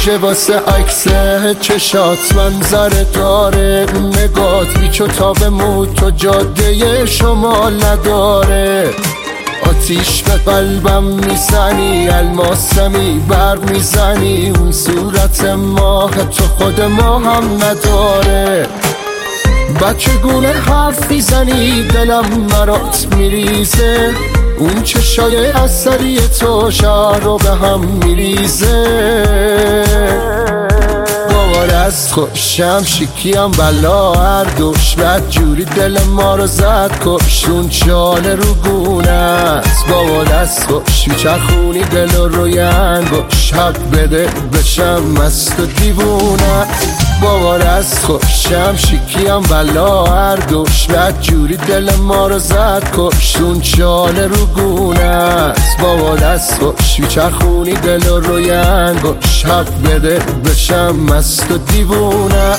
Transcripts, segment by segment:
ویژه واسه عکس چشات منظره داره. اون نگات بیچو تا به موت تو جاده شمال نداره. آتیش به قلبم میزنی، الماسمی بر میزنی. اون صورت ماه تو خود ما هم نداره. بچگونه حرف میزنی دلم مرات میریزه. اون چشای اثری تو شهر رو به هم میریزه. باور از خوشم شکیم بلا هر دوش بد جوری دل ما رو زد کش. اون چاله رو گونت باور از خوش چرخونی دل رو روین باش. حق بده بشم مست و دیوونه. باور از خوشم شکیم بلا هر دوش بد جوری دل ما رو زد کش. اون چاله رو گونت باور از خوش چرخونی دل رو روین باش. حق بده بشم مست و دیوونه.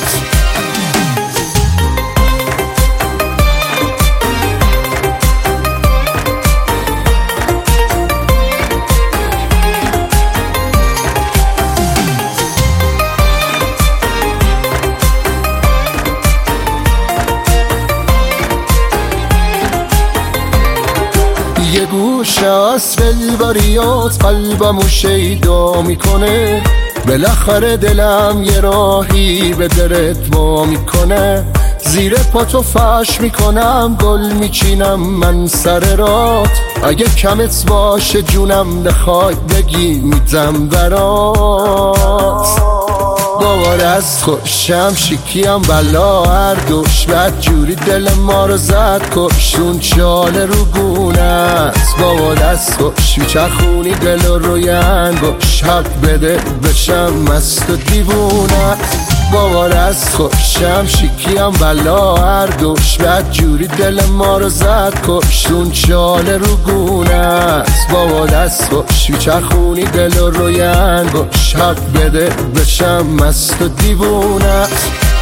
یه گوشه از فلواریات قلبمو شیدا میکنه. بالاخره دلم یه راهی به درت وا میکنه. زیر پاتو فرش میکنم گل میچینم من سر رات. اگه کمت باشه جونم بخوای بگی میدم برات. باور از خوشم شکیم بلا هر دوش بد جوری دل ما رو زد کش. اون چاله رو گونت باور از خوش چرخونی دل رو روین باش. حق بده بشم مست و دیوونه. باور از خوشم شکیم بلا هر دوش بد جوری دل ما رو زد کش. اون چاله رو گونت باور از خوش چرخونی دل رو روین باش. حق بده بشم مست و دیوونه.